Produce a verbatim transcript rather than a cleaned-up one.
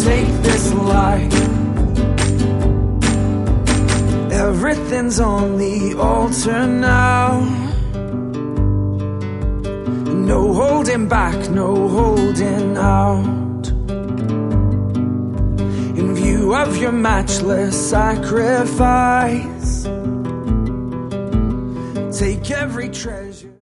take this life. Everything's on the altar now. No holding back, no holding out. In view of your matchless sacrifice, take every treasure.